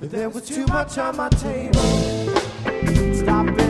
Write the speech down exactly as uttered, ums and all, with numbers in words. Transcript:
There was too much on my table. Stop it.